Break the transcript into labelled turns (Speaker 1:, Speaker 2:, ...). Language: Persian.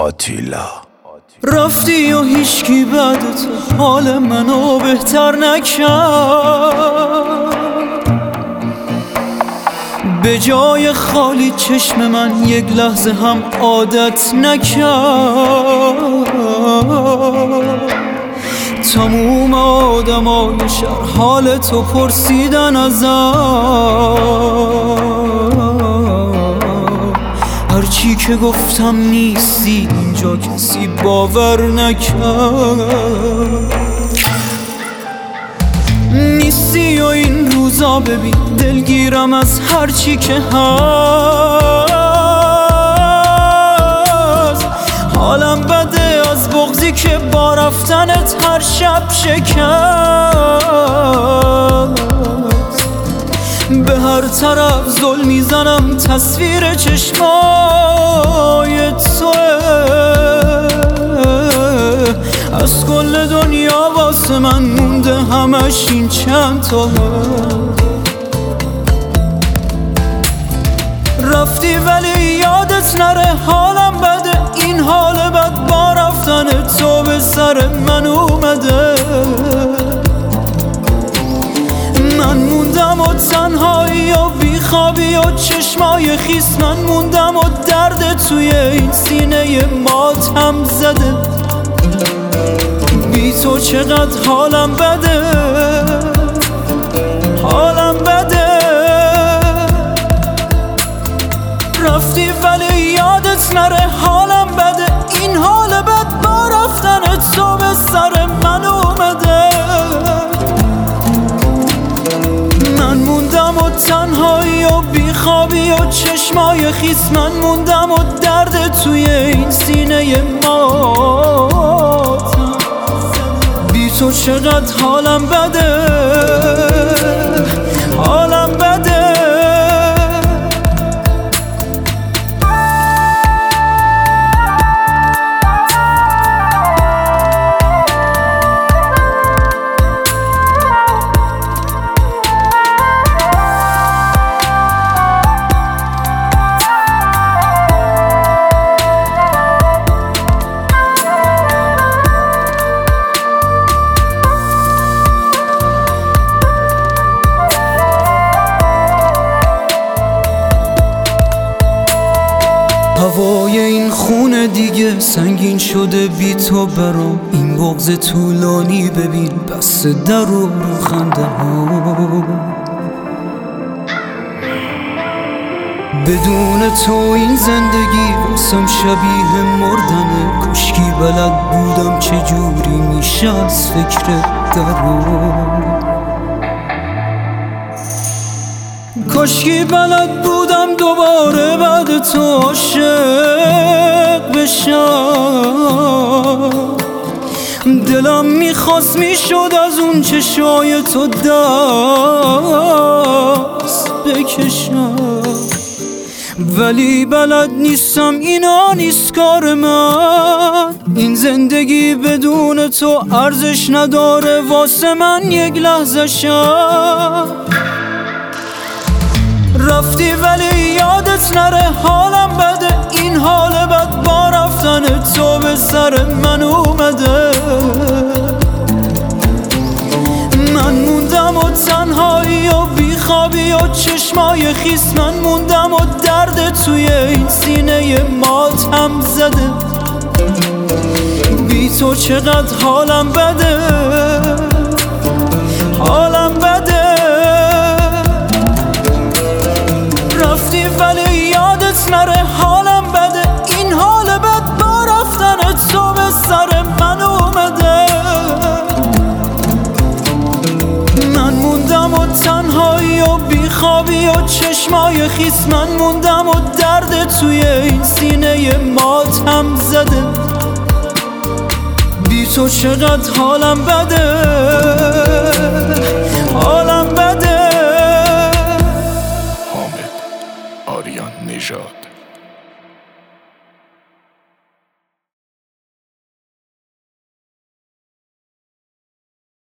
Speaker 1: آتیلا.
Speaker 2: رفتی و هیچکی بعد تو حال منو بهتر نکرد، به جای خالی چشم من یک لحظه هم عادت نکرد. تموم آدمای شهر حال تو پرسیدن ازم، هرچی که گفتم نیستی اینجا کسی باور نکرد. نیستی و این روزا ببین دلگیرم از هرچی که هست. حالم بده از بغضی که با رفتنت هر شب شکست. به هر طرف ظلم میزنم تصویر چشمای توه. از کل دنیا واسه من مونده همش این چند تا. رفتی ولی یادت نره حالم بده، این حال بد با رفتن تو به سر من اومده. من موندم و تنهایی و بیخوابی و چشمای خیس، من موندم و درد توی این سینه ماتم زده. بی تو چقدر حالم بده، حالم بده. رفتی ولی یادت نره حالم بده، این حال بد با رفتن تو به سر من اومده. من موندم و تنهایی و بیخوابی و چشمای خیس، من موندم و درد توی این سینه ماتم. بی تو چقدر حالم بده، حالم بده. هوای این خونه دیگه سنگین شده بی تو برام. این بغض طولانی ببین بس در رو خنده ها. بدون تو این زندگی واسم شبیه مردنه. کشکی بلد بودم چجوری میشه از فکر درو. کاشکی بلد بودم دوباره بعد تو عاشق بشم. دلم میخواست میشد از اون چشای تو دست بکشم، ولی بلد نیستم، اینا نیست کار من. این زندگی بدون تو ارزش نداره واسه من یک لحظه شم. رفتی ولی یادت نره حالم بده، این حال بد با رفتن تو به سر من اومده. من موندم و تنهایی و بیخوابی و چشمای خیس، من موندم و درد توی این سینه ماتم زده. بی تو چقدر حالم بده، حالم بده. رفتی ولی یادت نره حالم بده، این حال بد با رفتن تو به سر من اومده. من موندم و تنهایی و بیخوابی و چشمای خیس، من موندم و درد توی این سینه ماتم زده. بی تو چقدر حالم بده.